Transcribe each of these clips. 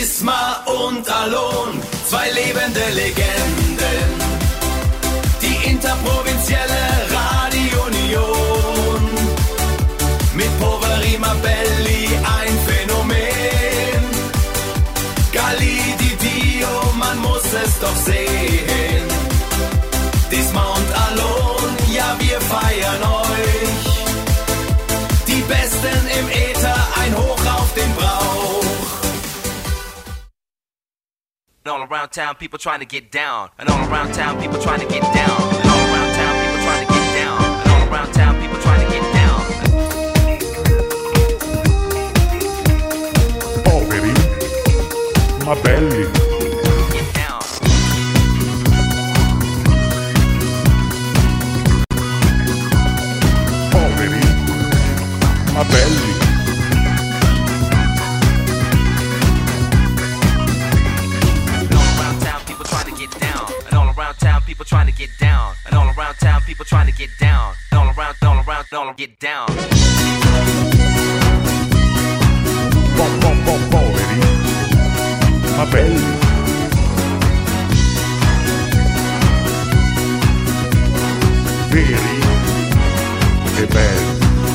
Isma und Alon, zwei lebende Legenden. Die interprovinzielle Radio Union. Mit Poverima Belli ein Phänomen. Galli di Dio, man muss es doch sehen. Isma und Alon, ja wir feiern euch. Die Besten im Äther, ein Hoch auf den Brauch. And all around town, people trying to get down. And all around town, people trying to get down. And all around town, people trying to get down. And all around town, people trying to get down. Poveri, ma belli. Get down. Poveri, ma belli. People trying to get down, and all around town, people trying to get down, and all around, get down. Poveri, ma belli. Veri e belli.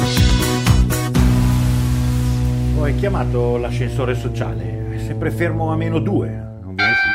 Ho chiamato l'ascensore sociale, è sempre fermo a -2, non viene su.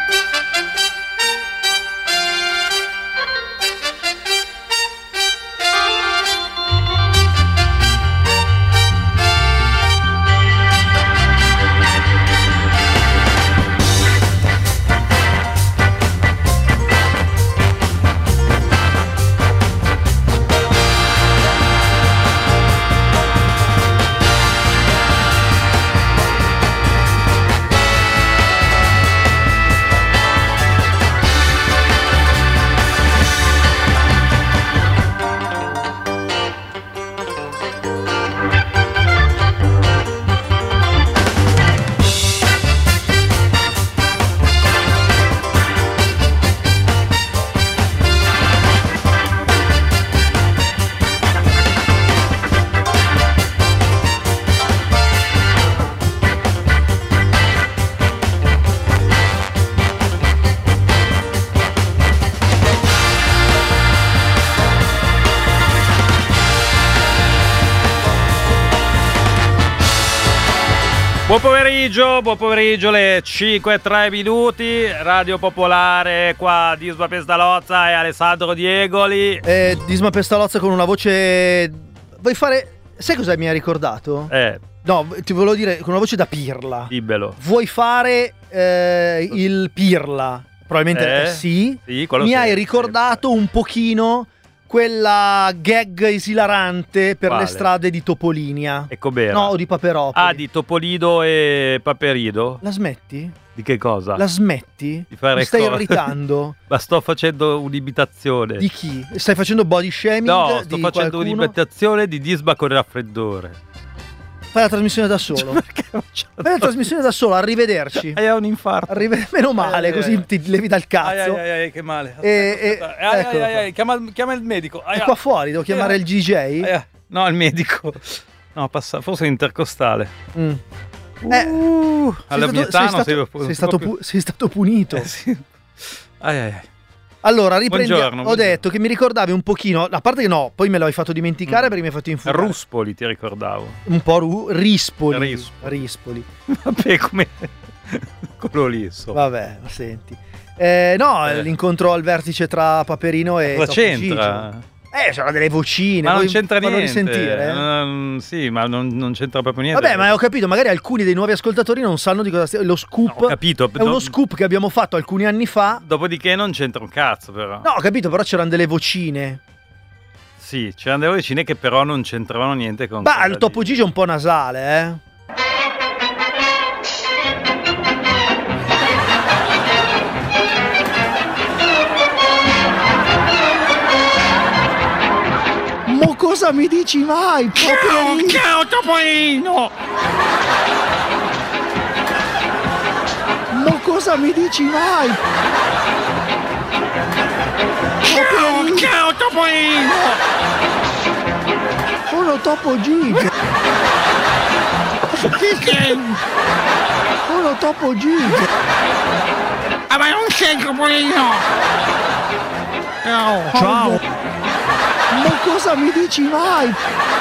Buon pomeriggio, le 5:03, Radio Popolare, qua Disma Pestalozza e Alessandro Diegoli. Disma Pestalozza con una voce... Vuoi fare... Sai cosa mi ha ricordato? No, ti volevo dire con una voce da pirla. Dibbelo. Vuoi fare il pirla? Probabilmente sì. Mi hai ricordato un pochino quella gag esilarante per le strade di Topolinia. Ecco bene. No, o di Paperopoli. Ah, di Topolido e Paperido? La smetti? Di che cosa? La smetti? Di fare Mi stai irritando? Ma sto facendo un'imitazione. Di chi? Stai facendo body shaming? No, sto facendo qualcuno? Un'imitazione di Disma con il raffreddore. Fai la trasmissione da solo. Fai la trasmissione da solo, arrivederci. Hai un infarto. Meno male, così ti levi dal cazzo. Che male. Chiama il medico. È qua fuori, devo chiamare il DJ? No, il medico. No, forse intercostale. Alla mia età non sei stato punito. Sì. Allora, riprendiamo. Buongiorno. Ho detto che mi ricordavi un pochino, a parte che no, poi me l'hai fatto dimenticare perché mi hai fatto infuriare. Ruspoli ti ricordavo. Un po' Rispoli. Vabbè, come quello lì, Vabbè, senti. L'incontro al vertice tra Paperino e cosa c'entra? C'erano delle vocine. Ma non c'entra niente. Risentire? Sì, ma non c'entra proprio niente. Vabbè, ma ho capito, magari alcuni dei nuovi ascoltatori non sanno di cosa stia. Lo scoop. No, ho capito. È uno scoop che abbiamo fatto alcuni anni fa. Dopodiché non c'entra un cazzo, però. No, ho capito, però c'erano delle vocine. Sì, c'erano delle vocine che però non c'entravano niente con. Ma il Topo Gigi è un po' nasale, Mo cosa mi dici mai, Paperino? Ciao Topolino! Mo cosa mi dici mai? Paperino! Ciao Topolino! Sono Topo Gigi! Sono Topo Gigio. Ma non c'è il Topolino. Ciao. Ma cosa mi dici mai?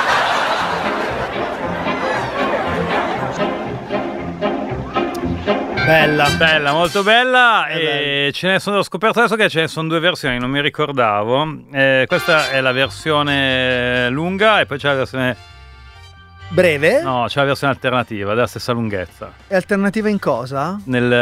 Bella, molto bella. E ce ne sono, ho scoperto adesso che ce ne sono 2 versioni, non mi ricordavo. Questa è la versione lunga e poi c'è la versione breve? No, c'è la versione alternativa della stessa lunghezza. E alternativa in cosa?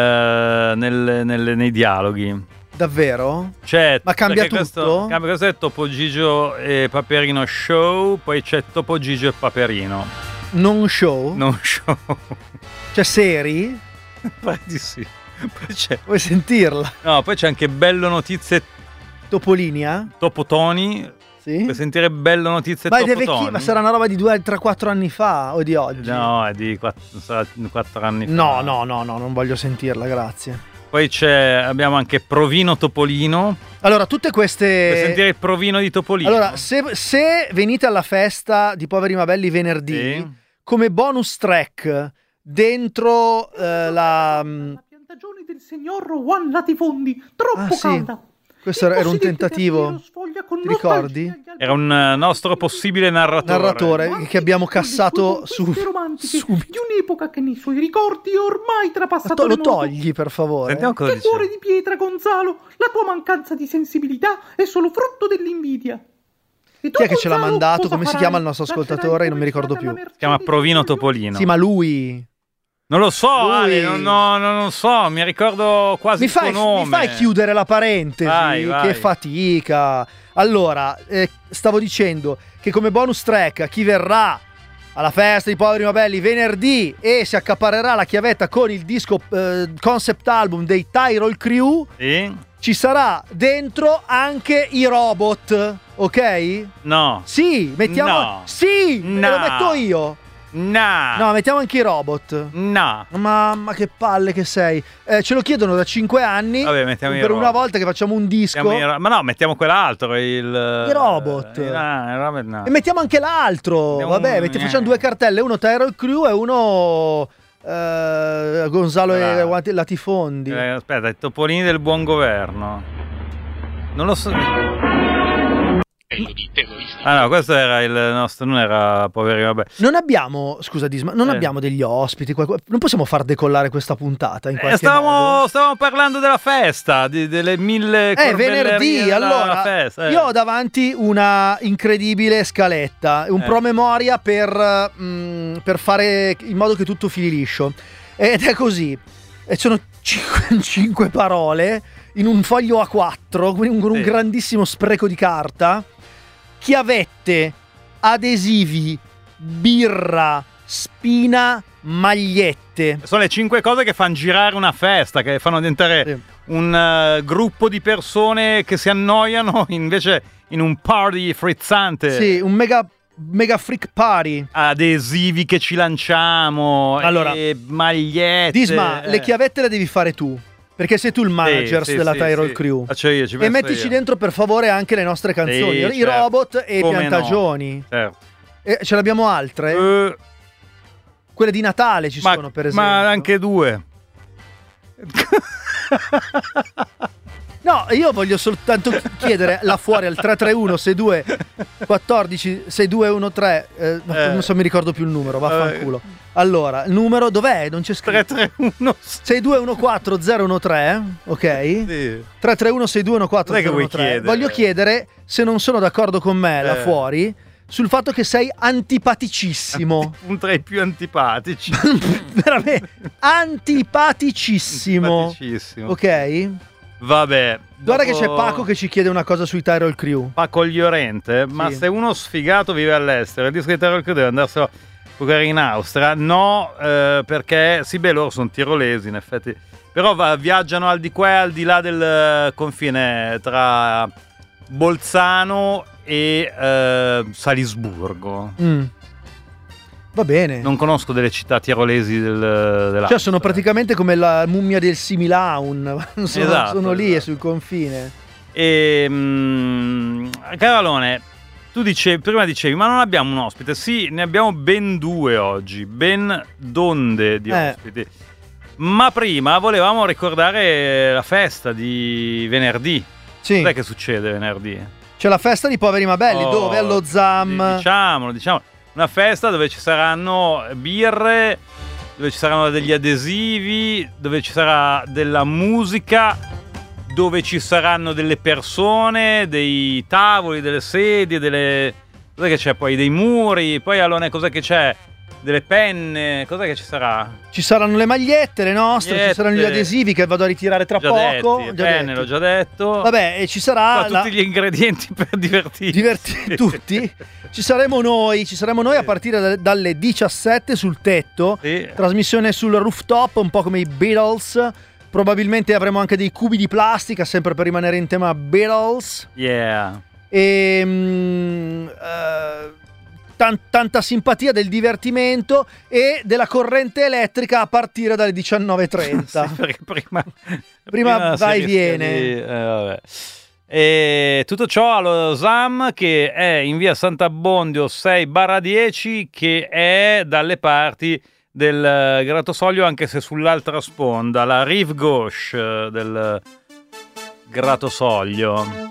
Nei dialoghi. Davvero? Ma cambia tutto? Questo è Topo Gigio e Paperino Show, poi c'è Topo Gigio e Paperino. Non show? Non show. C'è seri? Pare di sì. Poi c'è... Vuoi sentirla? No, poi c'è anche Bello Notizie Topolinia? Topo Tony. Sì. Puoi sentire Bello Notizie Topo Tony. Ma sarà una roba di 2-3-4 anni fa o di oggi? No, è di 4 anni fa. No, non voglio sentirla, grazie. Poi abbiamo anche Provino Topolino. Allora, tutte queste... Puoi sentire il Provino di Topolino? Allora, se venite alla festa di Poveri ma Belli venerdì, come bonus track dentro la piantagione del signor Juan Latifondi, troppo calda. Questo era un tentativo, ti ricordi? Era un nostro possibile narratore che abbiamo cassato subito. Di un'epoca che nei suoi ricordi ormai trapassato lo togli, per favore. Sentiamo cosa che cuore di pietra, Gonzalo, la tua mancanza di sensibilità è solo frutto dell'invidia. Chi è che ce l'ha mandato? Come si chiama il nostro ascoltatore? Non mi ricordo più. Si chiama Provino Topolino. Sì, ma lui... Non lo so, Ale, non so, mi ricordo quasi il suo nome. Mi fai chiudere la parentesi? Vai. Che fatica. Allora, stavo dicendo che come bonus track a chi verrà alla festa di Poveri ma Belli venerdì e si accaparrerà la chiavetta con il disco concept album dei Tyrol Crew, ci sarà dentro anche i robot, ok? No. Sì, mettiamo... No. Sì, no. Lo metto io. No, mettiamo anche i robot. No. Mamma che palle che sei. Ce lo chiedono da 5 anni. Vabbè, mettiamo per una volta che facciamo un disco. Ma no, mettiamo quell'altro, i robot. No. E mettiamo anche l'altro. Facciamo 2 cartelle, uno Tyrol Crew e uno Gonzalo e Latifondi. Aspetta, i Topolini del buon governo. Non lo so. Ah no, questo era il nostro, non era Poveri vabbè. Non abbiamo, scusa Disma, non abbiamo degli ospiti, non possiamo far decollare questa puntata in qualche modo? Stavamo parlando della festa, delle 1000 venerdì, allora festa, io ho davanti una incredibile scaletta, un promemoria per fare in modo che tutto fili liscio, ed è così, e sono 5 parole in un foglio A4, quindi con un grandissimo spreco di carta. Chiavette, adesivi, birra, spina, magliette. Sono le 5 cose che fanno girare una festa, che fanno diventare un gruppo di persone che si annoiano invece in un party frizzante. Sì, un mega freak party. Adesivi che ci lanciamo, e magliette. Disma, le chiavette le devi fare tu. Perché sei tu il manager della Tyrol Crew. Faccio io, e mettici dentro per favore anche le nostre canzoni, i robot e i piantagioni. Certo. E ce l'abbiamo altre? Quelle di Natale ci sono, per esempio. Ma anche 2. No, io voglio soltanto chiedere là fuori al 331 62 14 6213 non so, mi ricordo più il numero, vaffanculo. Allora, il numero dov'è? Non c'è scritto. 331 6214013, ok? Sì. 331 6214013. Voglio chiedere se non sono d'accordo con me là fuori sul fatto che sei antipaticissimo. Un tra i più antipatici. Veramente antipaticissimo. Ok? Vabbè. Guarda che c'è Paco che ci chiede una cosa sui Tyrol Crew. Paco Llorente, ma se uno sfigato vive all'estero, il disco di Tyrol Crew deve andarselo a giocare in Austria? No, perché sì, beh, loro sono tirolesi in effetti, però viaggiano al di qua e al di là del confine tra Bolzano e Salisburgo. Va bene. Non conosco delle città tirolesi della. Cioè sono praticamente come la mummia del Similaun. Sono lì sul confine. Carolone, tu prima dicevi, ma non abbiamo un ospite. Sì, ne abbiamo ben 2 oggi. Ben donde di ospiti. Ma prima volevamo ricordare la festa di venerdì. Sì. Cos'è che succede venerdì? C'è la festa di Poveri ma Belli, dove? Allo ZAM. Diciamolo. Una festa dove ci saranno birre, dove ci saranno degli adesivi, dove ci sarà della musica, dove ci saranno delle persone, dei tavoli, delle sedie, cos'è che c'è poi? Dei muri, poi allora cos'è che c'è? Delle penne, cos'è che ci sarà? Ci saranno le magliette, le nostre, ci saranno gli adesivi che vado a ritirare tra poco. Le penne, l'ho già detto. Vabbè, e ci sarà tutti gli ingredienti per divertirsi. Tutti. Ci saremo noi a partire dalle 17 sul tetto. Sì. Trasmissione sul rooftop, un po' come i Beatles. Probabilmente avremo anche dei cubi di plastica, sempre per rimanere in tema Beatles. Yeah. E tanta simpatia, del divertimento e della corrente elettrica a partire dalle 19:30. Sì, perché prima vai e viene. Vabbè. E tutto ciò allo ZAM, che è in via Sant'Abbondio 6/10, che è dalle parti del Gratosoglio, anche se sull'altra sponda, la rive gauche del Gratosoglio.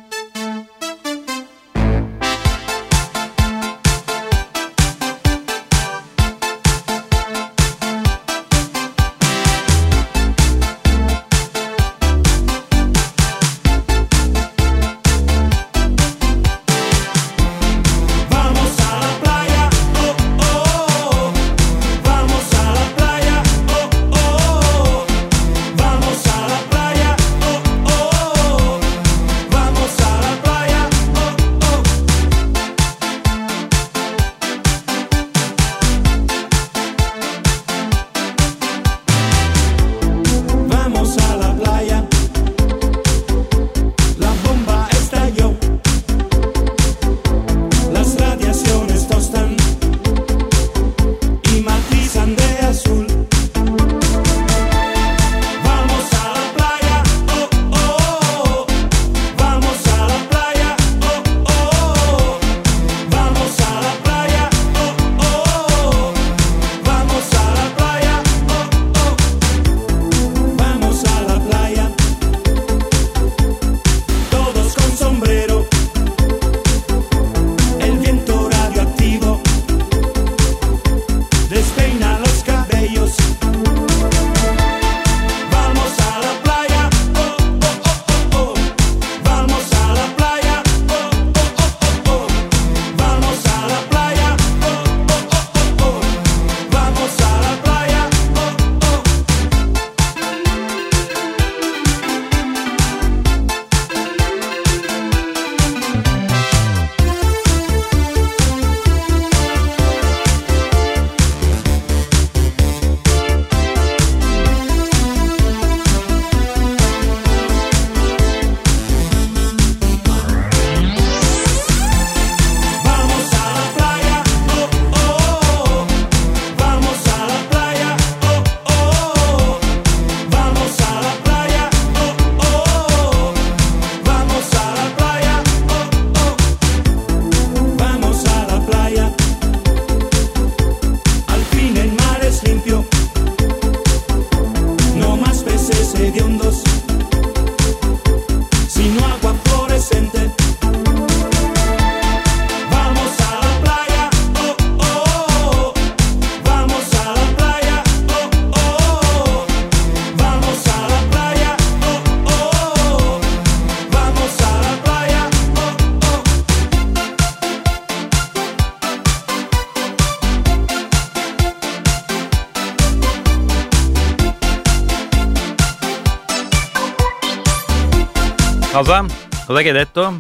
Cosa? Cos'è che hai detto?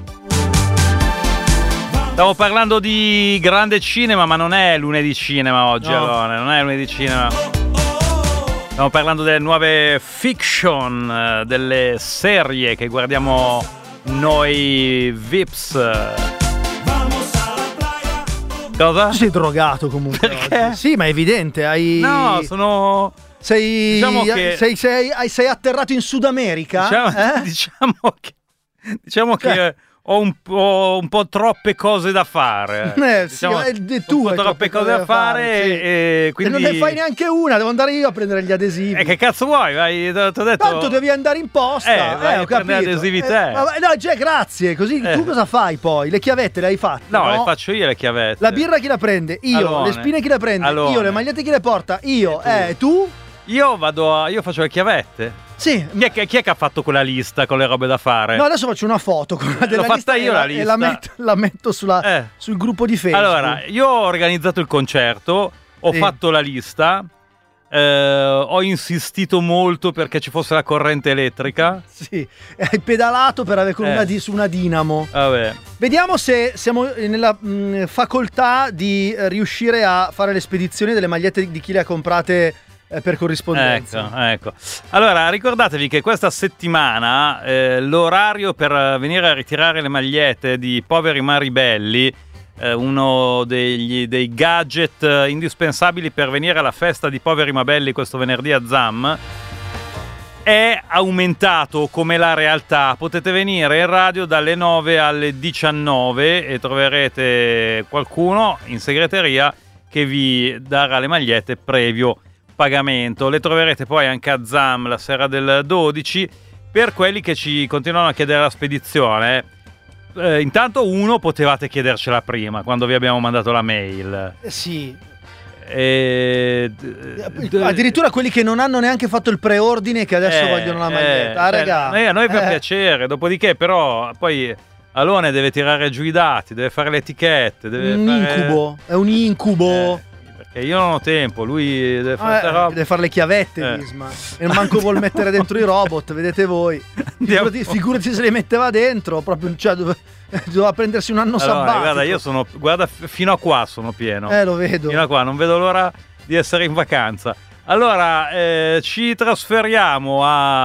Stavo parlando di grande cinema, ma non è lunedì cinema oggi, no. Allora, non è lunedì cinema. Stiamo parlando delle nuove fiction, delle serie che guardiamo noi Vips. Cosa? Tu sei drogato comunque. Perché? Oggi. Sì, ma è evidente, hai... No, sono... Sei, diciamo che... sei atterrato in Sud America? Diciamo che ho un po' troppe cose da fare. Diciamo, tu un po' troppe cose da fare, sì. e quindi... E non ne fai neanche una, devo andare io a prendere gli adesivi. Che cazzo vuoi? T'ho detto... Tanto devi andare in posta. Vai ho a prendere capito. adesivi te. No, grazie. Così tu cosa fai poi? Le chiavette le hai fatte? No, le faccio io le chiavette. La birra chi la prende? Io. Alone. Le spine chi le prende? Alone. Io. Le magliette chi le porta? Io. Tu? Io faccio le chiavette. Sì. Chi è che ha fatto quella lista con le robe da fare? No, adesso faccio una foto con L'ho fatta io la lista. E la metto sul gruppo di Facebook. Allora, io ho organizzato il concerto, ho fatto la lista, ho insistito molto perché ci fosse la corrente elettrica. Sì, hai pedalato per avere su una dinamo. Vabbè. Vediamo se siamo nella facoltà di riuscire a fare le spedizioni delle magliette di chi le ha comprate per corrispondenza. Ecco. Allora, ricordatevi che questa settimana l'orario per venire a ritirare le magliette di Poveri ma Ribelli, uno dei gadget indispensabili per venire alla festa di Poveri ma Belli questo venerdì a ZAM, è aumentato come la realtà. Potete venire in radio dalle 9 alle 19 e troverete qualcuno in segreteria che vi darà le magliette previo pagamento. Le troverete poi anche a ZAM la sera del 12. Per quelli che ci continuano a chiedere la spedizione, intanto potevate chiedercela prima quando vi abbiamo mandato la mail. Sì. Addirittura quelli che non hanno neanche fatto il preordine che adesso vogliono la maglietta. Raga. A noi fa piacere. Dopodiché però poi Alone deve tirare giù i dati, deve fare le etichette, incubo. È un incubo. Perché io non ho tempo, lui deve deve fare le chiavette, Isma. E manco vuol mettere dentro i robot, vedete voi. Figurati se le metteva dentro, proprio, cioè, doveva prendersi un anno sabbatico. Guarda, fino a qua sono pieno. Lo vedo. Fino a qua, non vedo l'ora di essere in vacanza. Allora, ci trasferiamo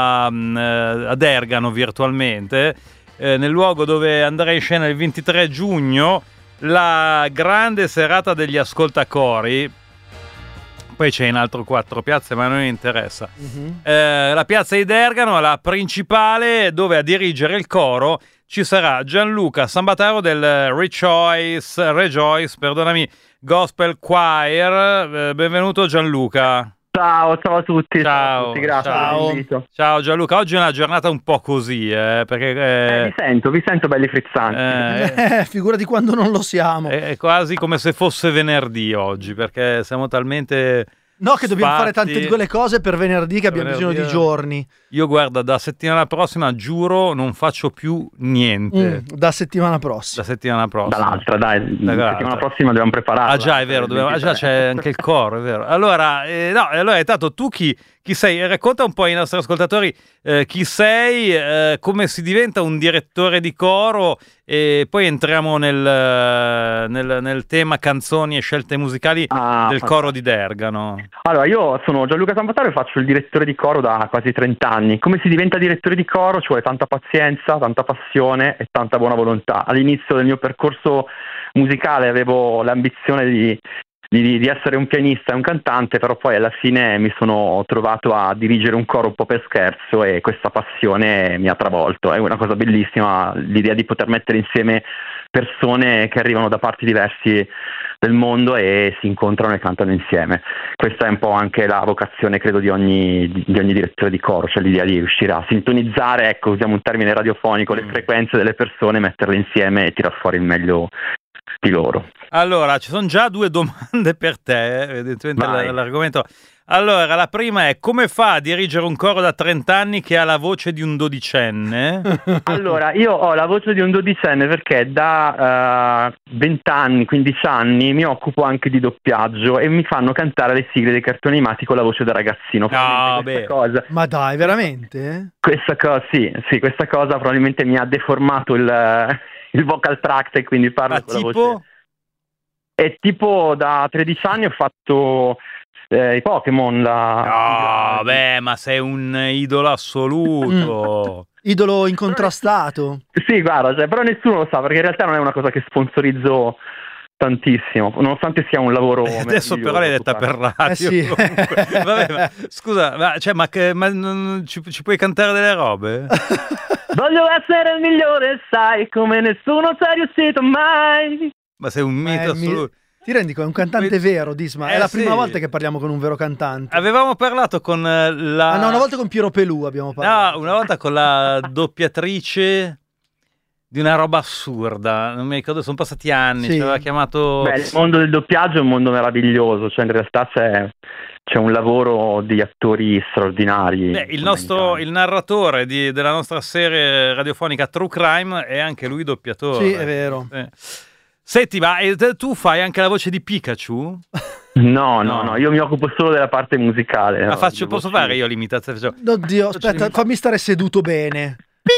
ad Ergano virtualmente, nel luogo dove andrà in scena il 23 giugno la grande serata degli ascoltacori. Poi c'è in altre 4 piazze, ma non interessa. La piazza di Ergano è la principale, dove a dirigere il coro ci sarà Gianluca Sambataro del Rejoice Gospel Choir. Benvenuto Gianluca. Ciao a tutti. Ciao, grazie per l'invito. Ciao Gianluca, oggi è una giornata un po' così, perché vi sento belli frizzanti. Figurati quando non lo siamo. È quasi come se fosse venerdì oggi, perché siamo talmente che dobbiamo fare tante di quelle cose per venerdì che abbiamo bisogno di giorni. Io guarda, da settimana prossima giuro non faccio più niente. Da settimana prossima. Dall'altra, settimana prossima dobbiamo prepararla. Già, è vero, già c'è anche il coro, è vero. Allora, allora intanto tu chi sei? Racconta un po' ai nostri ascoltatori chi sei, come si diventa un direttore di coro, e poi entriamo nel tema canzoni e scelte musicali del coro di Dergano. Allora, io sono Gianluca Sambataro e faccio il direttore di coro da quasi 30 anni. Come si diventa direttore di coro? Ci vuole tanta pazienza, tanta passione e tanta buona volontà. All'inizio del mio percorso musicale avevo l'ambizione di essere un pianista e un cantante, però poi alla fine mi sono trovato a dirigere un coro un po' per scherzo e questa passione mi ha travolto. È una cosa bellissima l'idea di poter mettere insieme persone che arrivano da parti diversi del mondo e si incontrano e cantano insieme. Questa è un po' anche la vocazione, credo, di ogni direttore di coro, cioè l'idea di riuscire a sintonizzare, usiamo un termine radiofonico, le frequenze delle persone, metterle insieme e tirar fuori il meglio di loro. Allora, ci sono già 2 domande per te, evidentemente l'argomento. Allora, la prima è: come fa a dirigere un coro da 30 anni che ha la voce di un dodicenne? Allora, io ho la voce di un dodicenne perché da 20 anni, 15 anni mi occupo anche di doppiaggio e mi fanno cantare le sigle dei cartoni animati con la voce da ragazzino. Cosa, ma dai, veramente? Questa cosa probabilmente mi ha deformato il vocal tract e quindi parlo con la voce. E tipo da 13 anni ho fatto i Pokémon. Ma sei un idolo assoluto. Idolo incontrastato. Sì, guarda, però nessuno lo sa, perché in realtà non è una cosa che sponsorizzo tantissimo, nonostante sia un lavoro adesso però l'hai detta per radio. Sì. Vabbè, ma, scusa, ci puoi cantare delle robe? Voglio essere il migliore, sai, come nessuno ci è riuscito mai. Ma sei un mito assoluto. Ti rendi conto? È un cantante vero, Disma. È la prima volta che parliamo con un vero cantante. Avevamo parlato con la... Ah no, una volta con Piero Pelù abbiamo parlato. No, una volta con la doppiatrice di una roba assurda. Non mi ricordo, sono passati anni. Ci aveva chiamato... Beh, il mondo del doppiaggio è un mondo meraviglioso. Cioè, in realtà c'è un lavoro di attori straordinari. Beh, il narratore della nostra serie radiofonica True Crime è anche lui doppiatore. Sì, è vero. Senti, ma tu fai anche la voce di Pikachu? No, io mi occupo solo della parte musicale. Ma posso fare io l'imitazione? Oddio, aspetta, fammi stare seduto bene.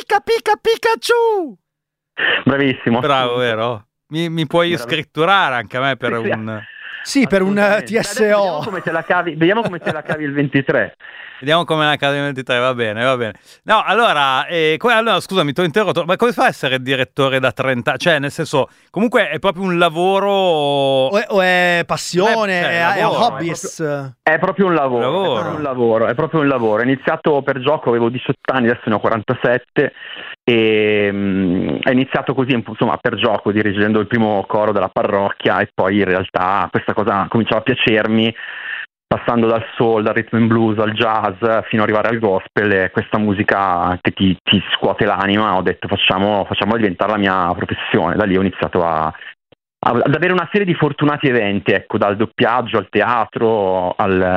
Pikachu! Bravissimo. Bravo, vero? Mi puoi scritturare anche a me per un... Sì, per un TSO. Vediamo come te la cavi il 23. Vediamo come la cavi il 23, va bene. No, allora, scusami, ti ho interrotto, ma come fa a essere direttore da 30 anni? Cioè, nel senso, comunque è proprio un lavoro... O è passione, è un hobby. È proprio un lavoro. È proprio un lavoro. Ho iniziato per gioco, avevo 18 anni, adesso ne ho 47, e è iniziato così, insomma, per gioco, dirigendo il primo coro della parrocchia, e poi in realtà questa cosa cominciava a piacermi, passando dal soul, dal rhythm and blues al jazz fino ad arrivare al gospel, e questa musica che ti scuote l'anima. Ho detto facciamo diventare la mia professione. Da lì ho iniziato ad avere una serie di fortunati eventi, ecco, dal doppiaggio al teatro,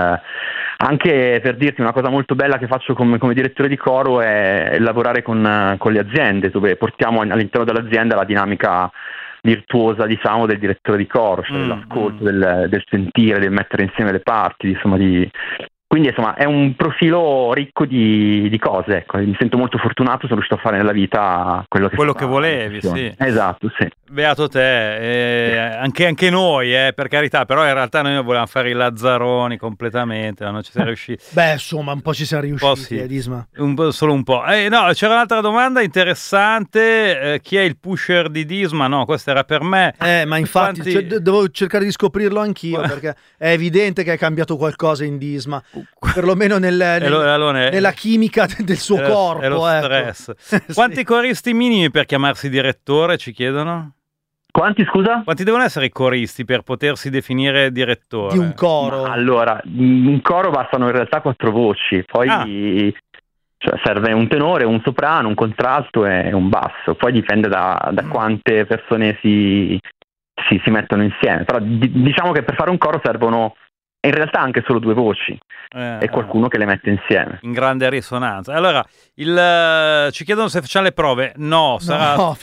anche, per dirti, una cosa molto bella che faccio come direttore di coro è lavorare con le aziende, dove portiamo all'interno dell'azienda la dinamica virtuosa, diciamo, del direttore di coro, cioè dell'ascolto, del sentire, del mettere insieme le parti, insomma, quindi insomma è un profilo ricco di cose, ecco. Mi sento molto fortunato, sono riuscito a fare nella vita quello che volevi, sì. Esatto, sì. Beato te, anche noi, per carità, però in realtà noi volevamo fare i Lazzaroni completamente, non ci siamo riusciti. Beh, insomma, un po' ci siamo riusciti, Disma. Solo un po'. No, c'era un'altra domanda interessante, chi è il pusher di Disma? No, questa era per me. Ma infatti devo cercare di scoprirlo anch'io, perché è evidente che è cambiato qualcosa in Disma, perlomeno nella chimica del suo corpo. È lo stress. Ecco. Quanti coristi minimi per chiamarsi direttore, ci chiedono? Quanti, scusa? Quanti devono essere i coristi per potersi definire direttore? Di un coro? Allora, in coro bastano in realtà 4 voci, poi cioè, serve un tenore, un soprano, un contralto e un basso, poi dipende da quante persone si mettono insieme, però diciamo che per fare un coro servono in realtà anche solo 2 voci e qualcuno che le mette insieme. In grande risonanza. Allora, ci chiedono se facciamo le prove. No, sarà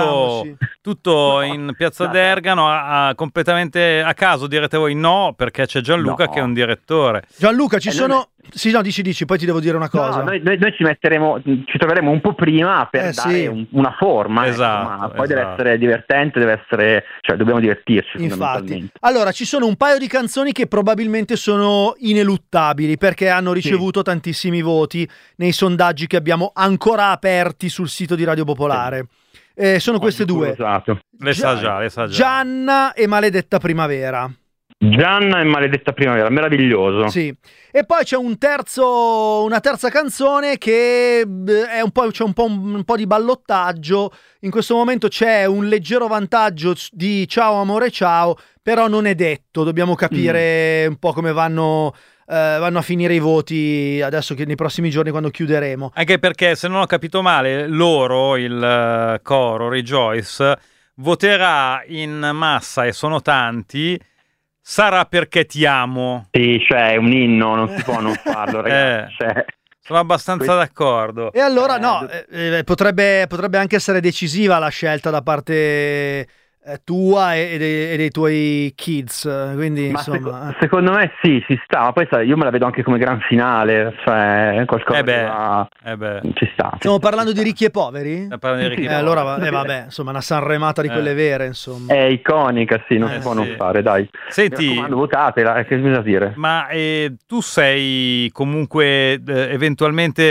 tutto in Piazza d'Ergano, completamente a caso, direte voi. No, perché c'è Gianluca che è un direttore. Gianluca, ci sono... Sì, no, dici, poi ti devo dire una cosa. No, noi ci troveremo un po' prima per dare una forma. Esatto, ma poi deve essere divertente, cioè dobbiamo divertirci. Infatti. Allora, ci sono un paio di canzoni che probabilmente sono ineluttabili, perché hanno ricevuto tantissimi voti nei sondaggi che abbiamo ancora aperti sul sito di Radio Popolare. Sono queste due. Le sa già. Gianna e Maledetta Primavera. Gianna e Maledetta Primavera, meraviglioso. Sì. E poi c'è una terza canzone che c'è un po' di ballottaggio. In questo momento c'è un leggero vantaggio di Ciao amore ciao, però non è detto, dobbiamo capire un po' come vanno a finire i voti adesso, che nei prossimi giorni, quando chiuderemo. Anche perché, se non ho capito male, loro, il coro Rejoice, voterà in massa, e sono tanti, Sarà perché ti amo. Sì, cioè è un inno, non si può non farlo, ragazzi. Sono abbastanza d'accordo. E allora potrebbe anche essere decisiva la scelta da parte tua e dei tuoi kids, quindi ma insomma secondo me sì, si sta, ma poi sai, io me la vedo anche come gran finale, cioè qualcosa ci sta. Stiamo parlando di Ricchi e Poveri? Allora Poveri. vabbè, insomma, una sanremata di quelle vere, insomma. È iconica, sì, non si può non fare, dai. Senti, votatela, che bisogna dire? Ma tu sei comunque eventualmente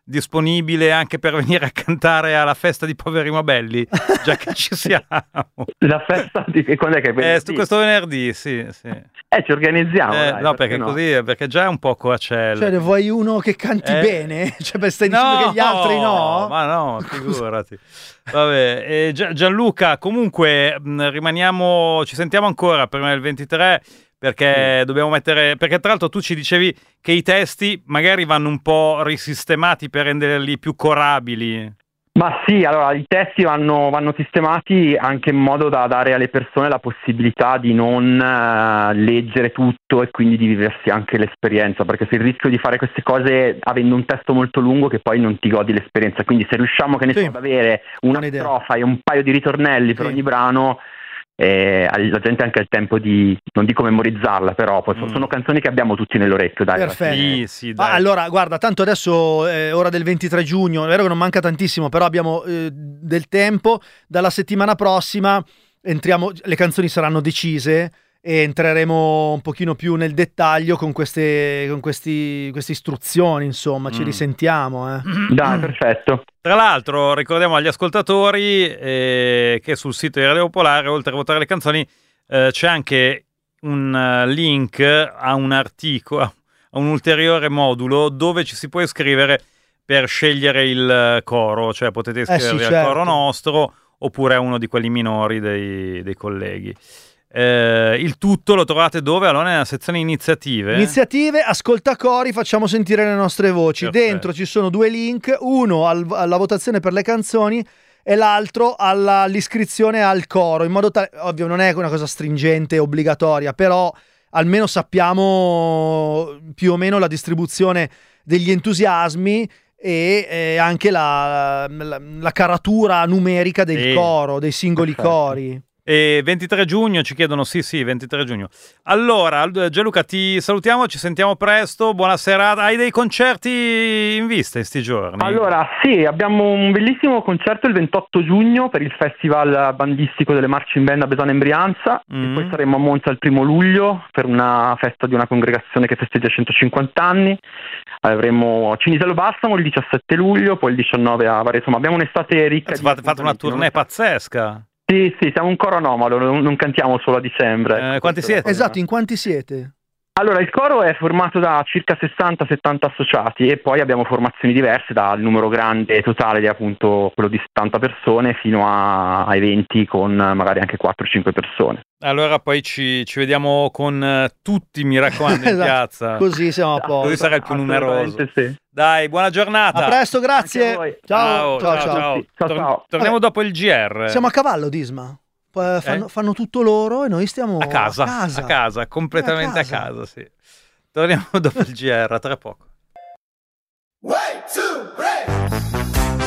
disponibile anche per venire a cantare alla festa di Poveri ma Belli, già che ci siamo. La festa di quando è che è? Questo venerdì, sì. Ci organizziamo. Dai, no, perché così, perché già è un po' coacello. Cioè, ne vuoi uno che canti bene? Cioè, stai dicendo che gli altri no? Ma no, figurati. Vabbè, Gianluca, comunque ci sentiamo ancora prima del 23, perché dobbiamo mettere, perché tra l'altro tu ci dicevi che i testi magari vanno un po' risistemati per renderli più corabili. Ma sì, allora i testi vanno sistemati anche in modo da dare alle persone la possibilità di non leggere tutto e quindi di viversi anche l'esperienza, perché c'è il rischio di fare queste cose avendo un testo molto lungo che poi non ti godi l'esperienza. Quindi se riusciamo ad avere una strofa e un paio di ritornelli per ogni brano, la gente ha anche il tempo di, non dico memorizzarla, però poi sono canzoni che abbiamo tutti nell'orecchio, dai. Perfetto. Sì, dai. Allora guarda, tanto adesso è ora del 23 giugno, è vero che non manca tantissimo, però abbiamo del tempo. Dalla settimana prossima le canzoni saranno decise e entreremo un pochino più nel dettaglio con queste istruzioni, insomma, ci risentiamo. Dai, perfetto. Tra l'altro ricordiamo agli ascoltatori che sul sito di Radio Popolare, oltre a votare le canzoni, c'è anche un link a un articolo, a un ulteriore modulo dove ci si può iscrivere per scegliere il coro, cioè potete iscrivervi al coro nostro oppure a uno di quelli minori dei colleghi. Il tutto lo trovate dove? Allora nella sezione iniziative, ascolta cori, facciamo sentire le nostre voci. Perfetto. Dentro ci sono due link, uno alla votazione per le canzoni e l'altro all'iscrizione al coro, in modo tale, ovvio non è una cosa stringente e obbligatoria, però almeno sappiamo più o meno la distribuzione degli entusiasmi e anche la caratura numerica del coro, dei singoli cori. E 23 giugno ci chiedono, sì, 23 giugno. Allora, Gianluca, ti salutiamo, ci sentiamo presto, buona serata. Hai dei concerti in vista in sti giorni? Allora, sì, abbiamo un bellissimo concerto il 28 giugno per il Festival Bandistico delle Marching Band a Besana in Brianza, e poi saremo a Monza il 1 luglio per una festa di una congregazione che festeggia 150 anni. Avremo Cinisello Balsamo il 17 luglio, poi il 19 a Varese. Insomma, abbiamo un'estate ricca. Fate una tournée pazzesca. Sì, siamo un coro anomalo, non cantiamo solo a dicembre. Quanti siete? Esatto, in quanti siete? Allora, il coro è formato da circa 60-70 associati e poi abbiamo formazioni diverse, dal numero grande totale di appunto quello di 70 persone fino ai 20 con magari anche 4-5 persone. Allora poi ci vediamo con tutti, mi raccomando, in piazza. Così siamo a posto. Così sarà il più numeroso. Sì. Dai, buona giornata. A presto, grazie. Ciao. Torniamo dopo il GR. Siamo a cavallo, Disma. Fanno tutto loro e noi stiamo a casa, completamente a casa, sì. Torniamo dopo il GR, tra poco. 1, 2, 3.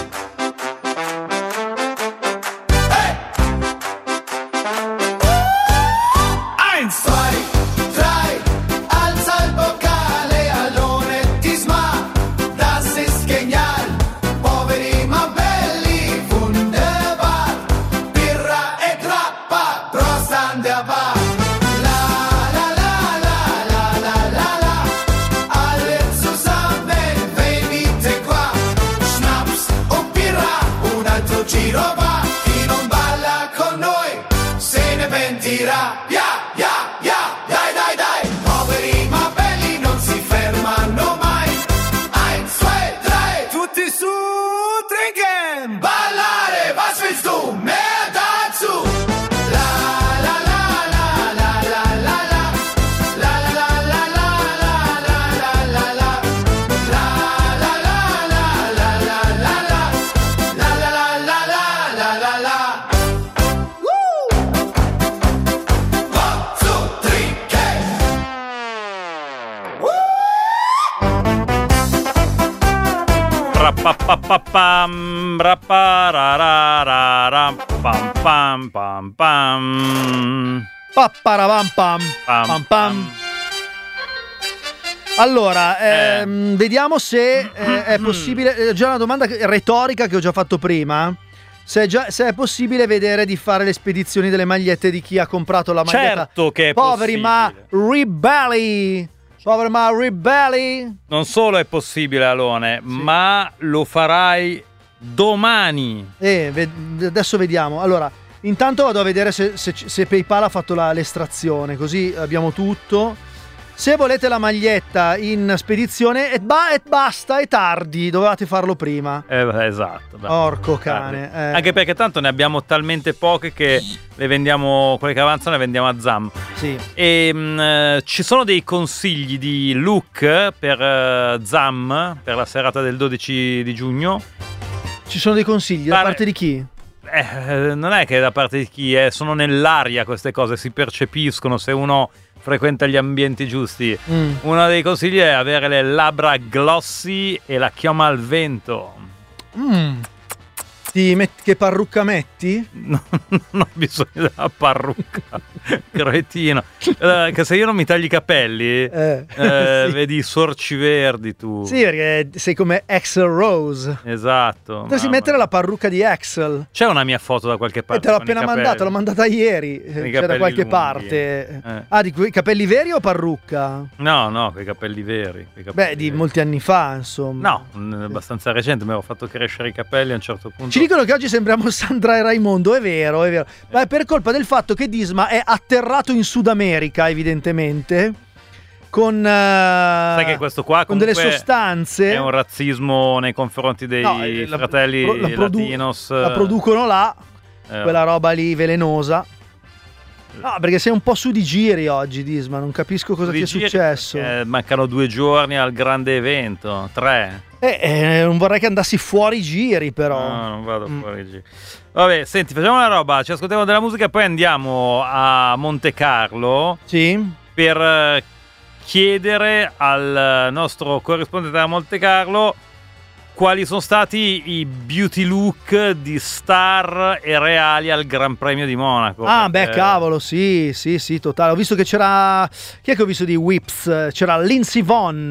Allora, vediamo se è possibile. Già una domanda retorica che ho già fatto prima. Se è possibile vedere di fare le spedizioni delle magliette di chi ha comprato la maglietta. Certo che è Poveri possibile. ma ribelli. Sobre my ribelli. Non solo è possibile, Alone, ma lo farai domani. Adesso vediamo. Allora, intanto vado a vedere se PayPal ha fatto l'estrazione, così abbiamo tutto. Se volete la maglietta in spedizione e basta, è tardi, dovevate farlo prima. Esatto. Porco cane. Anche perché tanto ne abbiamo talmente poche che le vendiamo, quelle che avanzano le vendiamo a ZAM. Sì. E ci sono dei consigli di look per ZAM, per la serata del 12 di giugno. Ci sono dei consigli da parte di chi? Non è che da parte di chi, sono nell'aria queste cose, si percepiscono se uno frequenta gli ambienti giusti. Uno dei consigli è avere le labbra glossy e la chioma al vento. Che parrucca metti? No, non ho bisogno della parrucca, cretino. Che se io non mi taglio i capelli, sì. Vedi i sorci verdi tu. Sì, perché sei come Axl Rose. Esatto. Potresti mettere la parrucca di Axl. C'è una mia foto da qualche parte. Te l'ho appena mandata, l'ho mandata ieri. C'è da qualche parte. Di quei capelli veri o parrucca? No, quei capelli veri. Di molti anni fa, insomma. No, abbastanza recente, mi avevo fatto crescere i capelli a un certo punto. Ci dicono che oggi sembriamo Sandra e Raimondo, è vero. Ma è per colpa del fatto che Disma è atterrato in Sud America, evidentemente, con sai che questo qua con delle sostanze. È un razzismo nei confronti dei fratelli latinos. La producono là, quella roba lì velenosa. No, perché sei un po' su di giri oggi, Disma, non capisco cosa ti è successo. Mancano 2 giorni al grande evento, 3. Non vorrei che andassi fuori giri, però. No, non vado fuori giri. Vabbè, senti, facciamo una roba, ci ascoltiamo della musica e poi andiamo a Monte Carlo. Sì. Per chiedere al nostro corrispondente da Monte Carlo quali sono stati i beauty look di star e reali al Gran Premio di Monaco. Cavolo, sì, totale. Ho visto che c'era... Chi è che ho visto di Whips? C'era Lindsey Vonn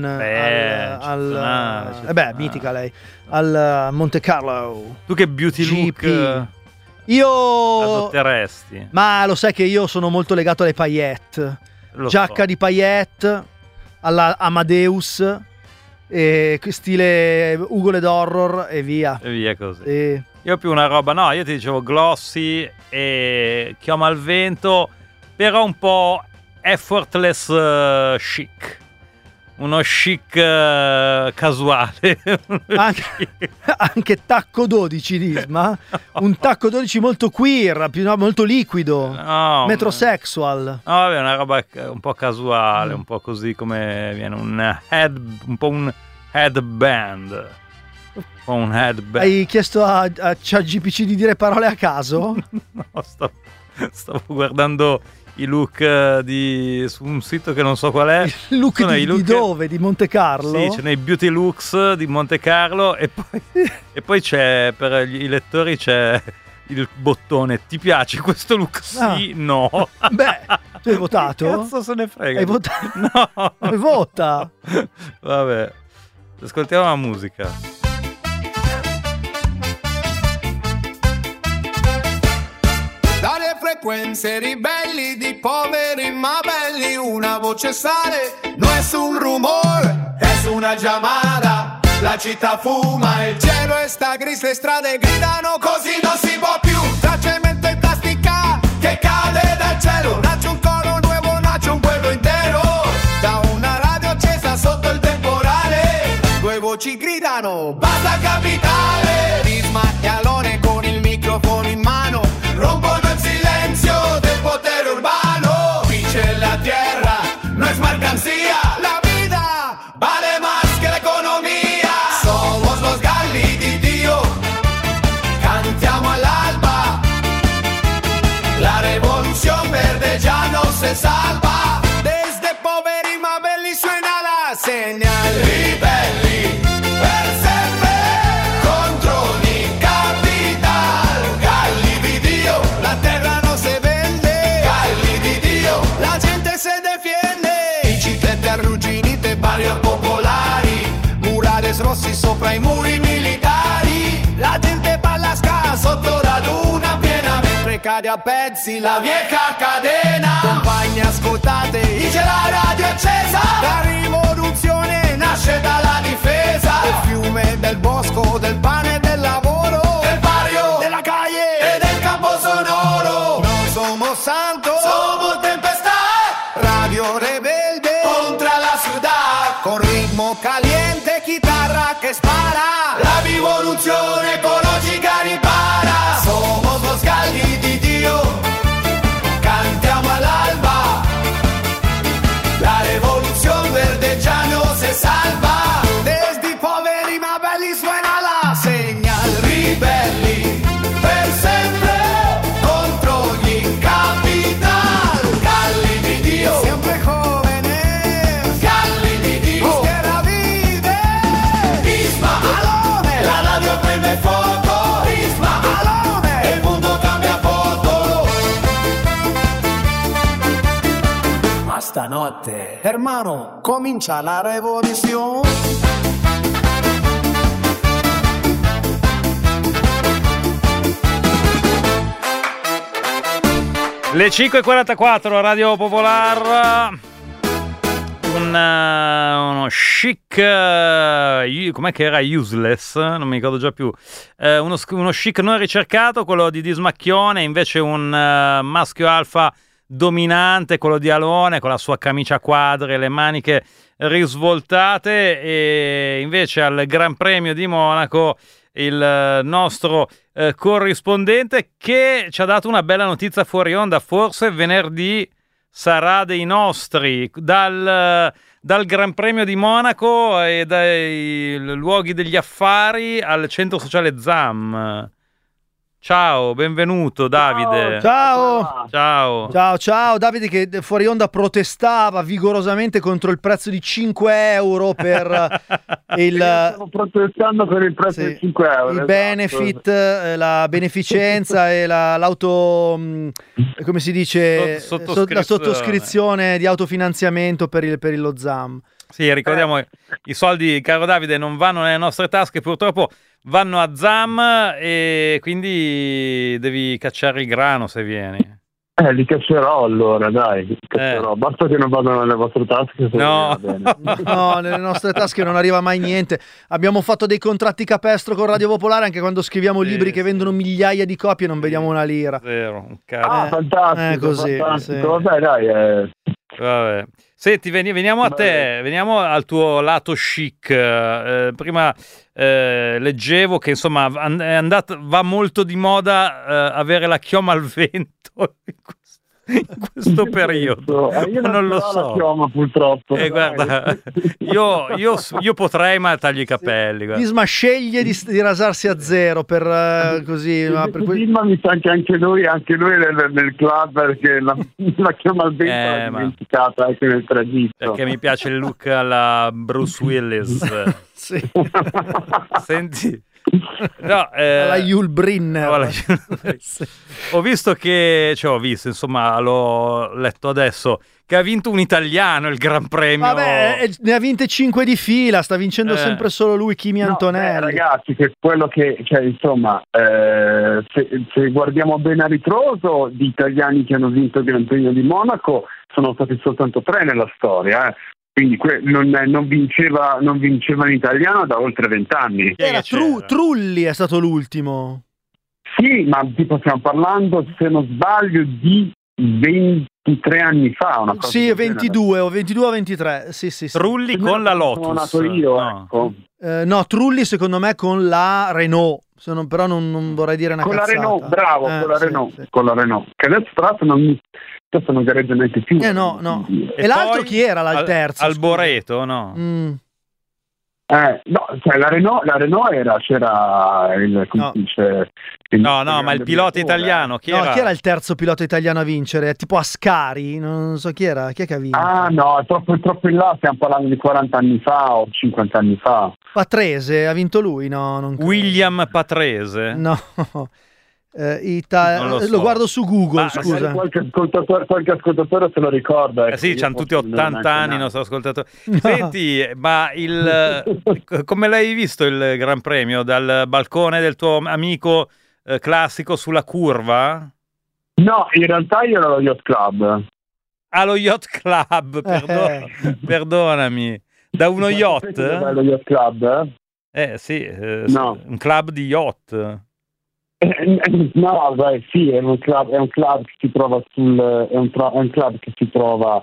mitica lei, al Monte Carlo. Tu che beauty look io adotteresti? Ma lo sai che io sono molto legato alle paillette. Giacca di paillette, alla Amadeus, e stile Ugole d'horror e via così. Io più una roba, io ti dicevo glossy e chioma al vento, però un po' effortless chic, uno chic casuale. Anche tacco 12 Disma, un tacco 12 molto queer, molto liquido, metrosexual. Vabbè, una roba un po' casuale, un po' così come viene un po' un headband. Hai chiesto a ChatGPT di dire parole a caso? No, stavo guardando i look su un sito che non so qual è. Il look di dove? Di Monte Carlo? Sì, c'è i beauty looks di Monte Carlo e poi c'è, per i lettori c'è il bottone: ti piace questo look? Sì, no. Tu hai votato? Che cazzo se ne frega? Hai votato? No. Vota. Vabbè, ascoltiamo la musica. Frecuencia ribelli di poveri ma belli, una voce sale, no es un rumor, es una llamada, la città fuma, il cielo sta gris, le strade gridano, così non si può più, tra cemento e plastica che cade dal cielo, nasce un coro nuovo, nasce un pueblo intero, da una radio accesa sotto il temporale, 2 voci gridano, basta capitale, Disma e Alone con il microfono in mano, rompono il silenzio del potere urbano. Qui c'è la tierra, no es mercancía. La vida vale más que la economía. Somos los galli di Dio, cantiamo all'alba. La revolución verde ya no se salva. Desde poveri ma belli suena la señal. Ribelli per sempre contro ogni capital. Galli di Dio, la terra non si vende. Galli di Dio, la gente se defiende. Biciclette arrugginite, barrier popolari, murales rossi sopra i muri militari. La gente balla ska sotto la luna piena mentre cade a pezzi la vieja cadena. Compagni ascoltate, dice la radio accesa. La rivoluzione nasce dalla difesa. Del fiume, del bosco, del pane e del lavoro. Del barrio, della calle e del campo sonoro. Non somos santos, somos tempestad. Radio rebelde contra la ciudad. Con ritmo caliente, chitarra que spara. La rivoluzione ecologica ripara. Somos los galli di Dio, cantiamo all'alba. La rivoluzione verdeggiano se salva. Desde i poveri ma belli suena la señal. Ribelli per sempre contro gli capital. Galli di Dio, sempre jóvenes. Galli di Dio, tierra vive. Isma Alone, la radio prende fuoco. Isma Alone, il mondo cambia poco. Ma stanotte, hermano, comincia la rivoluzione. Le 5.44 Radio Popolar. Uno chic, com'è che era? Useless, non mi ricordo già più. Uno chic non ricercato, quello di Dismacchione, invece un maschio alfa dominante, quello di Alone, con la sua camicia a quadri, le maniche risvoltate. E invece al Gran Premio di Monaco il nostro corrispondente, che ci ha dato una bella notizia fuori onda. Forse venerdì sarà dei nostri, dal Gran Premio di Monaco e dai luoghi degli affari al centro sociale ZAM. Ciao, benvenuto Davide. Ciao Davide, che fuori onda protestava vigorosamente contro il prezzo di 5 euro per Stiamo protestando per il prezzo di 5 euro. Il benefit, la beneficenza e l'auto, come si dice, la sottoscrizione di autofinanziamento per lo ZAM. Sì, ricordiamo che i soldi, caro Davide, non vanno nelle nostre tasche, purtroppo vanno a ZAM, e quindi devi cacciare il grano se vieni. Li caccerò allora, dai, basta che non vadano nelle vostre tasche. No. No, nelle nostre tasche non arriva mai niente. Abbiamo fatto dei contratti capestro con Radio Popolare, anche quando scriviamo libri che vendono migliaia di copie non vediamo una lira. Vero, un cazzo. Fantastico, così, fantastico. sì. Dai. Vabbè. Senti, veniamo a te, veniamo al tuo lato chic. Prima leggevo che insomma va molto di moda avere la chioma al vento in questo periodo. Io non lo so. La chioma, purtroppo. Guarda, io potrei, ma taglio i capelli. Isma sceglie di rasarsi a zero per così. Isma mi sa che anche lui nel club, perché la chiama al vento l'ha dimenticata anche nel tragitto. Perché mi piace il look alla Bruce Willis. Sì. Senti. No, la Yul Brynner. Ho visto insomma, l'ho letto adesso, che ha vinto un italiano il Gran Premio. Vabbè, ne ha vinte 5 di fila, sta vincendo sempre solo lui, Kimi Antonelli. Ragazzi, che quello che, insomma, se guardiamo bene a ritroso, di italiani che hanno vinto il Gran Premio di Monaco sono stati soltanto 3 nella storia, Quindi non vinceva in italiano da oltre 20 anni. Era Trulli è stato l'ultimo. Sì, ma tipo stiamo parlando, se non sbaglio, di 23 anni fa. Una cosa 22 o 23. Sì. Trulli con la Lotus. Sono nato io, ecco. No, Trulli secono me con la Renault. Però non vorrei dire una con cazzata. La Renault, bravo, con la Renault. Sì. Con la Renault. Che adesso tra l'altro non gareggia neanche più. No. E l'altro chi era terzo? Alboreto, no? No, cioè la Renault c'era il... ma il pilota italiano, chi era? Chi era il terzo pilota italiano a vincere? Tipo Ascari? Non so chi era, chi è che ha vinto? Ah no, è troppo in là, stiamo parlando di 40 anni fa o 50 anni fa. Patrese, ha vinto lui? No, non credo. William Patrese? No. Lo guardo su Google, scusa. Qualche ascoltatore se lo ricorda. Sì, c'hanno tutti 80 anni i nostri ascoltatori. No. Senti, ma come l'hai visto il Gran Premio? Dal balcone del tuo amico classico sulla curva? No, in realtà io ero allo Yacht Club. Allo Yacht Club, perdonami. Da uno yacht? Allo Yacht Club? Sì, no. Un club di yacht. No, beh, sì, è un club che si trova è un club che si trova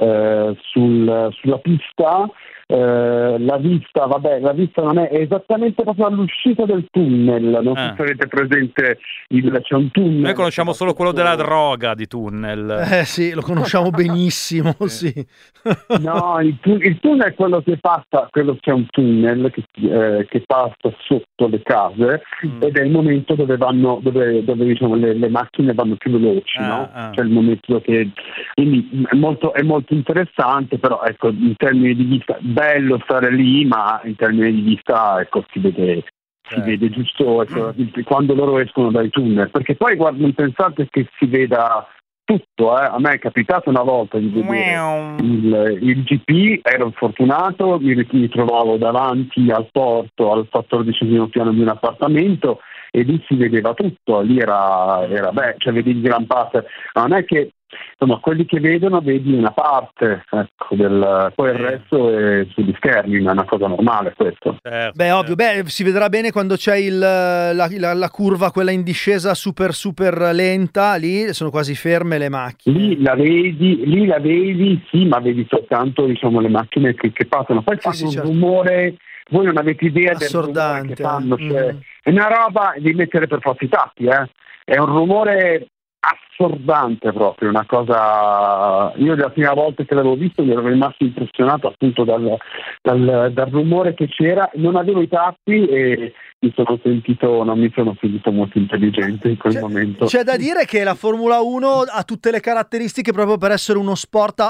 sulla pista. La vista non è esattamente proprio all'uscita del tunnel, non so se avete presente, c'è un tunnel. Noi conosciamo solo quello della droga di tunnel. Sì, lo conosciamo benissimo, sì. No, il tunnel è quello che passa, c'è un tunnel che passa sotto le case ed è il momento dove diciamo le macchine vanno più veloci, no? Cioè il momento quindi è molto interessante, però ecco, in termini di vista bello stare lì, ma in termini di vista ecco, si vede giusto quando loro escono dai tunnel, perché poi non pensate che si veda tutto, a me è capitato una volta di vedere il GP, ero fortunato, mi trovavo davanti al porto, al 14° piano di un appartamento e lì si vedeva tutto, lì era cioè vedi il Gran Pass, non è che insomma quelli che vedono vedi una parte, ecco, poi il resto è sugli schermi, ma è una cosa normale questo. Beh, ovvio, si vedrà bene quando c'è la curva, quella in discesa super lenta, lì sono quasi ferme le macchine. Lì la vedi, sì, ma vedi soltanto diciamo le macchine che passano, poi fanno un rumore, voi non avete idea del rumore che fanno, cioè, è una roba di mettere per forza i tacchi, è un rumore assordante proprio, una cosa. Io la prima volta che l'avevo visto mi ero rimasto impressionato appunto dal rumore che c'era, non avevo i tappi e non mi sono sentito molto intelligente in quel momento. C'è da dire che la Formula 1 ha tutte le caratteristiche proprio per essere uno sport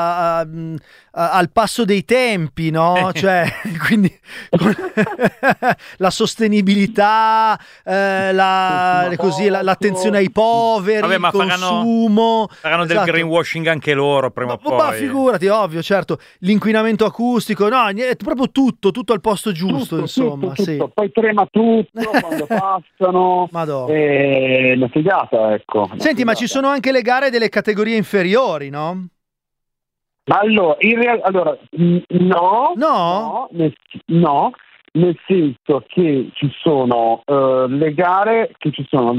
al passo dei tempi, no? Cioè, quindi la sostenibilità, l'attenzione ai poveri, il consumo. Faranno del greenwashing anche loro prima o poi. Ma figurati, ovvio, certo. L'inquinamento acustico, no, è proprio tutto al posto giusto, insomma. Tutto. Sì. Poi trema tutto quando passano. È una figata, ecco. Senti, ma ci sono anche le gare delle categorie inferiori, no? Allora, no, nel senso che ci sono le gare, ci sono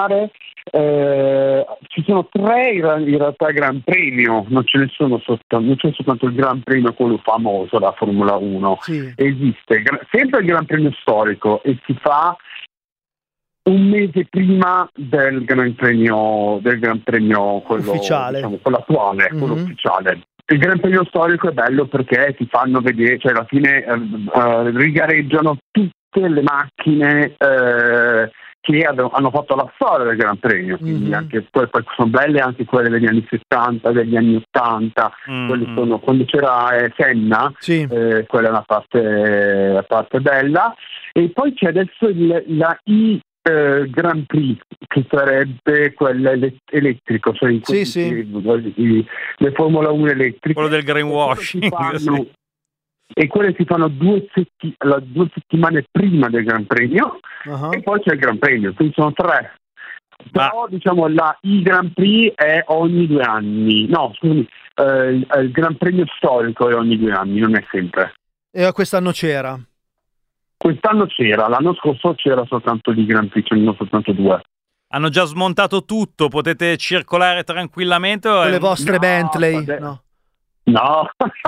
3 in realtà Gran Premio, non c'è soltanto il Gran Premio quello famoso, la Formula 1, sì. Esiste sempre il Gran Premio storico e si fa un mese prima del Gran Premio quello ufficiale, diciamo, quello attuale, quello ufficiale. Il Gran Premio storico è bello perché ti fanno vedere, cioè alla fine rigareggiano tutte le macchine che hanno fatto la storia del Gran Premio, quindi anche poi sono belle anche quelle degli anni 70, degli anni 80, quelle sono, quando c'era Senna, sì. Quella è una parte bella, e poi c'è adesso la Grand Prix, che sarebbe quella elettrico, cioè le Formula 1 elettriche, quello del greenwashing, e quelle si fanno 2 settimane prima del Gran Premio, e poi c'è il Gran Premio, quindi sono 3. Però diciamo il Grand Prix è ogni 2 anni, no scusami, il Gran Premio storico è ogni 2 anni, non è sempre. E quest'anno c'era? Quest'anno c'era, l'anno scorso c'era soltanto il Grand Prix, ce ne sono soltanto 2. Hanno già smontato tutto, potete circolare tranquillamente? Con le vostre Bentley? No,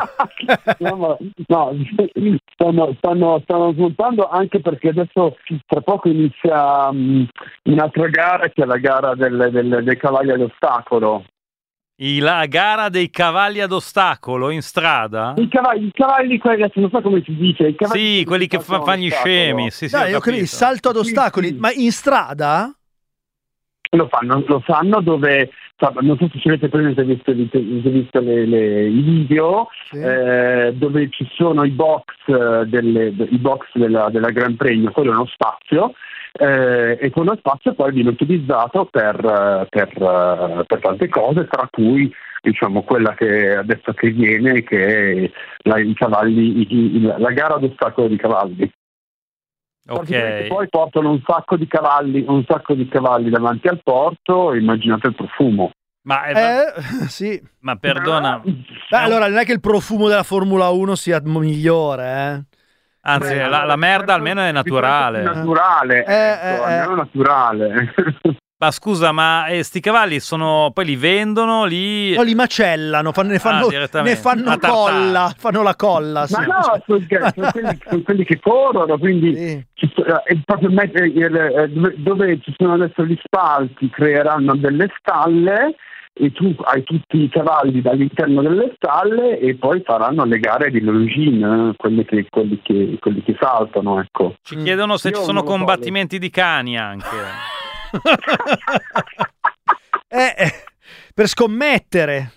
stanno smontando, anche perché adesso tra poco inizia un'altra gara, che è la gara dei cavalli ad ostacolo. La gara dei cavalli ad ostacolo in strada? I cavalli quelli, adesso non so come si dice. Sì, quelli che fanno gli scemi. Sì, dai, io credo il salto ad ostacoli, ma in strada? Lo fanno dove, non so se ci avete presente, visto i video, sì. Dove ci sono i box della Gran Premio, quello è uno spazio, e quello spazio poi viene utilizzato per tante cose, tra cui diciamo quella che adesso che viene, che è i cavalli, la gara d'ostacolo di cavalli. Ok. Poi portano un sacco di cavalli davanti al porto, immaginate il profumo. Sì. Ma perdona. Allora, non è che il profumo della Formula 1 sia migliore, Anzi, la merda almeno è naturale. Almeno naturale. Ma scusa, ma sti cavalli poi li vendono lì? No, li macellano, ne fanno colla, fanno la colla. Ma sì. No, sono quelli che corrono, quindi sì. Proprio dove ci sono adesso gli spalti creeranno delle stalle e tu hai tutti i cavalli dall'interno delle stalle e poi faranno le gare di longines, quelli che saltano, ecco. Ci chiedono se ci sono combattimenti di cani anche. Per scommettere.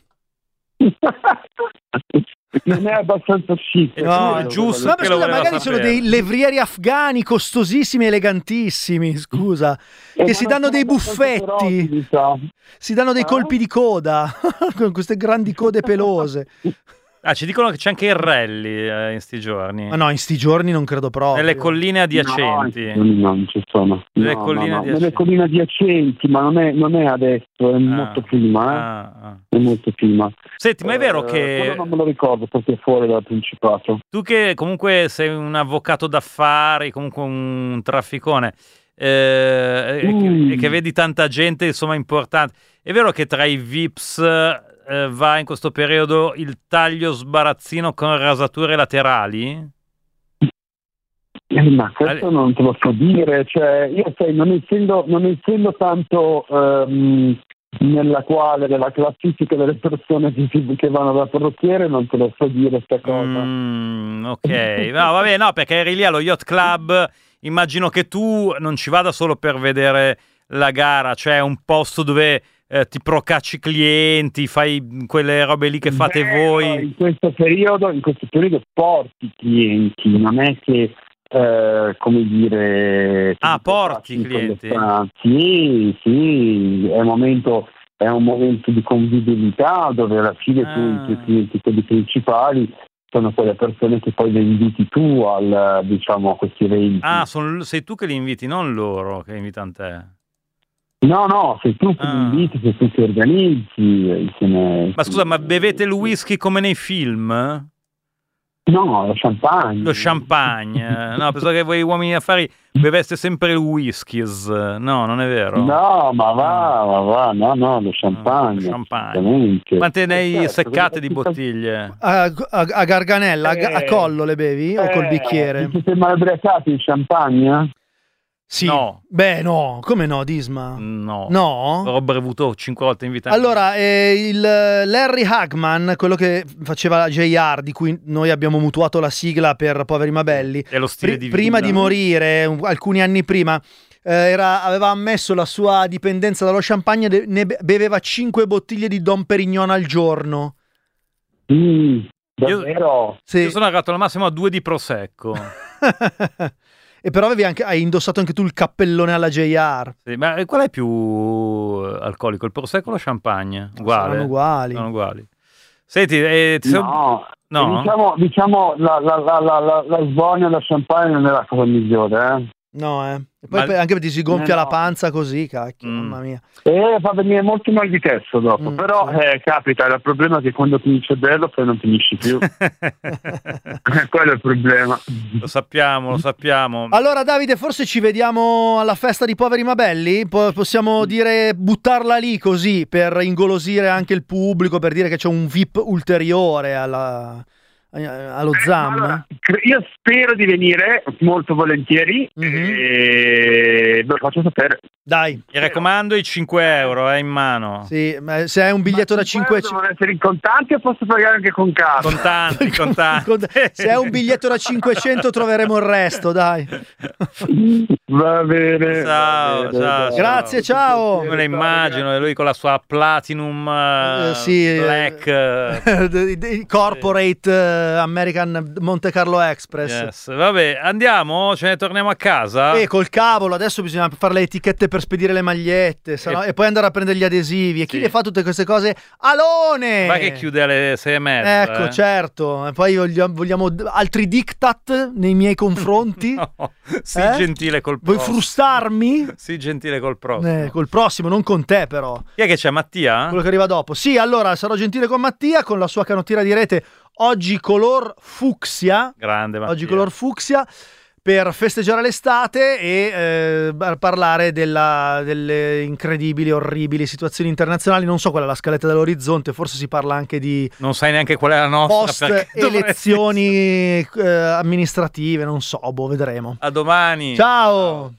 Non è abbastanza chic. No, giusto. Ma scusa, magari sono dei levrieri afghani costosissimi, elegantissimi, scusa, che si danno dei buffetti, si danno dei colpi di coda con queste grandi code pelose. Ci dicono che c'è anche il rally in sti giorni. Ma no, in sti giorni non credo proprio. Nelle colline adiacenti. No, non ci sono. Nelle colline adiacenti, ma non è adesso, è molto prima. È molto prima. Senti, ma è vero che... non me lo ricordo perché è fuori dal Principato. Tu che comunque sei un avvocato d'affari, comunque un trafficone, e che vedi tanta gente, insomma, importante. È vero che tra i VIPs... va in questo periodo il taglio sbarazzino con rasature laterali? Ma questo non te lo so dire, cioè io non essendo tanto nella classifica delle persone che vanno da parrucchiere, non te lo so dire questa cosa. Ok, no, vabbè, no, perché eri lì allo Yacht Club, immagino che tu non ci vada solo per vedere la gara, cioè un posto dove ti procacci clienti, fai quelle robe lì che fate voi. In questo periodo porti clienti, non è che come dire... porti clienti. Sì, è un momento di convivialità dove alla fine tu i tuoi clienti, quelli principali, sono quelle persone che poi le inviti tu a questi eventi. Sei tu che li inviti, non loro che invitano te. No, sei tu che li inviti, sei tu che organizzi. Ma scusa, ma bevete il whisky come nei film? No, lo champagne. Lo champagne. No, pensavo che voi uomini affari beveste sempre il whisky. No, non è vero. No, ma va. No, lo champagne. Quante ne hai seccate di bottiglie? A Garganella, a collo le bevi o col bicchiere? Ti sei mai ubriacato in champagne? Sì. No. Beh, no. Come no, Disma? No. No? L'ho bevuto 5 volte in vita. Allora, il Larry Hagman, quello che faceva la JR, di cui noi abbiamo mutuato la sigla per Poveri ma Belli, è lo stile di vita. Prima di morire, alcuni anni prima, aveva ammesso la sua dipendenza dallo champagne e ne beveva 5 bottiglie di Dom Perignon al giorno. Davvero? Io sono arrivato al massimo a 2 di Prosecco. E però hai indossato anche tu il cappellone alla JR. Sì, ma qual è più alcolico, il Prosecco o lo champagne? Sono uguali. Senti, no. Diciamo la sbogna da champagne non è la cosa migliore, No, E poi anche perché ti si gonfia la panza così, cacchio, mamma mia. Fa venire molto mal di testa dopo, però capita, il problema è che quando finisce bello poi non finisci più. Quello è il problema. Lo sappiamo. Allora Davide, forse ci vediamo alla festa di Poveri ma Belli? Possiamo dire, buttarla lì così, per ingolosire anche il pubblico, per dire che c'è un VIP ulteriore allo ZAM. Allora, io spero di venire molto volentieri e ve lo faccio sapere. Dai, mi raccomando, i 5 euro in mano. Sì, ma se hai un biglietto da 500 devono essere in contanti o posso pagare anche con carta? Contanti. Se hai un biglietto da 500 troveremo il resto, dai. Va bene. Ciao. Grazie, ciao. Me lo immagino, e lui con la sua Platinum Black Corporate American Monte Carlo Express. Yes. Vabbè, andiamo, ce ne torniamo a casa. Col cavolo, adesso bisogna fare le etichette per per spedire le magliette, e poi andare a prendere gli adesivi. E chi le fa tutte queste cose? Alone! Ma che chiude alle 6:30. Ecco, certo. E poi vogliamo altri diktat nei miei confronti? No, sii gentile col prossimo. Vuoi frustarmi? Sii gentile col prossimo. Col prossimo, non con te però. Chi è che c'è, Mattia? Quello che arriva dopo. Sì, allora sarò gentile con Mattia, con la sua canottiera di rete oggi color fucsia. Grande Mattia. Oggi color fucsia, per festeggiare l'estate e parlare delle incredibili, orribili situazioni internazionali. Non so qual è la scaletta dell'orizzonte, forse si parla anche di... Non sai neanche qual è la nostra. Post-elezioni amministrative, non so, vedremo. A domani. Ciao.